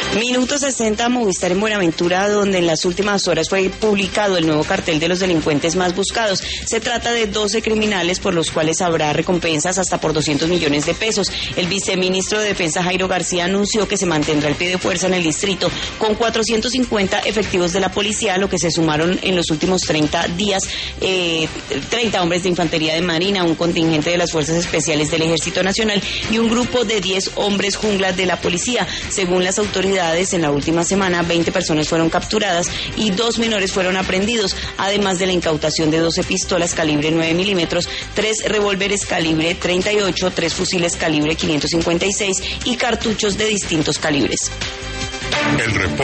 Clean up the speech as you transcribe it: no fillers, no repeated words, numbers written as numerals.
Minuto 60, Movistar en Buenaventura, donde en las últimas horas fue publicado el nuevo cartel de los delincuentes más buscados. Se trata de 12 criminales por los cuales habrá recompensas hasta por 200 millones de pesos. El viceministro de Defensa, Jairo García, anunció que se mantendrá el pie de fuerza en el distrito con 450 efectivos de la policía, lo que se sumaron en los últimos 30 días 30 hombres de infantería de marina, un contingente de las fuerzas especiales del Ejército Nacional y un grupo de 10 hombres junglas de la policía. Según las autoridades, en la última semana 20 personas fueron capturadas y 2 menores fueron aprendidos, además de la incautación de 12 pistolas calibre 9 milímetros, 3 revólveres calibre 38, 3 fusiles calibre 556 y cartuchos de distintos calibres.